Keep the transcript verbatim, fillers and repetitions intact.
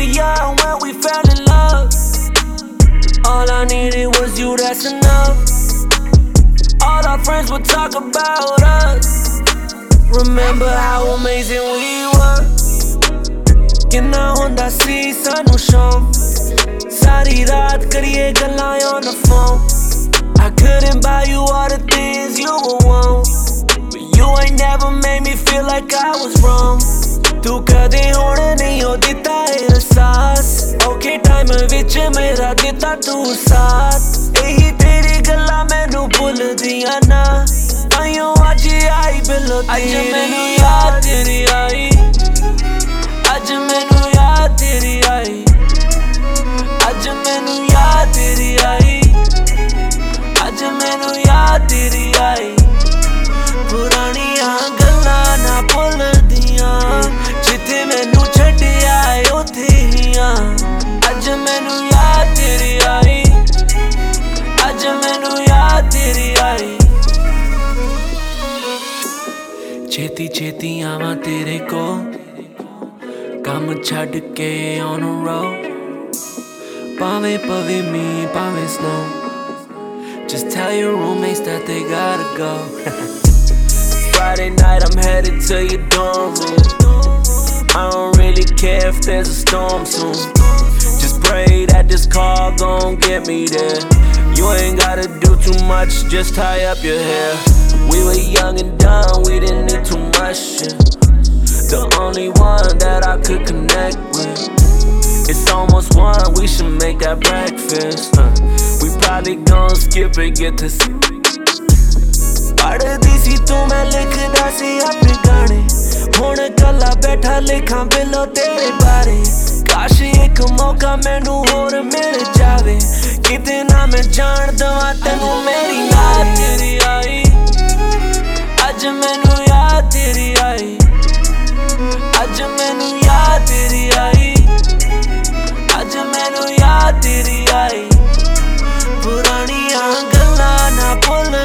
were young when we fell in love. All I needed was you, that's enough. All our friends would talk about us. Remember how amazing we were. किन्ना होंदा सी सानू शाम. सारी रात करिए गल्लां on the phone. I couldn't buy you all the things you would want, but you ain't never made me feel like I was wrong. तू कदे होण नहीं हो दिता एहसास. Okay time विच मेरा दिता तू साथ. एही तेरी गल्लां मैनू भुलदियां ना. आइयों अज आई बिलो तेरी. अज मैनू याद तेरी आई. अज मैनू याद तेरी आई. अज मैनू याद तेरी आई. अज मैनू याद तेरी आई. पुरानियां गल्लां ना भुलदियां. जिथे मैनू छड्डिया उत्थे हियां. अज मैनू याद तेरी आई. अज मैनू याद तेरी आई. छेती छेती आवां तेरे को. काम छड्ड के on a road. भावें पवे मीं भावें snow. Just tell your roommates that they gotta go. Friday night I'm headed to your dorm room. I don't really care if there's a storm soon. Just pray that this car gon' get me there. You ain't gotta do too much, just tie up your hair. We were young and dumb, we didn't need too much shit. The only one that I could connect with. It's almost one, we should make that breakfast. uh, We probably gon' skip it, get to see. पढ़दी सी तू मैं लिखदा सी अपने गाने. हुण कल्ला बैठा लिखां below तेरे बारे. काश एक मौका मैनू होर मिल जावे. किते ना मैं जान दवां तैनू मेरी याद तेरी आई. अज मैनू याद तेरी आई. अज मैनू याद तेरी आई. अज मैनू याद तेरी आई. पुरानियां गल्लां ना भुल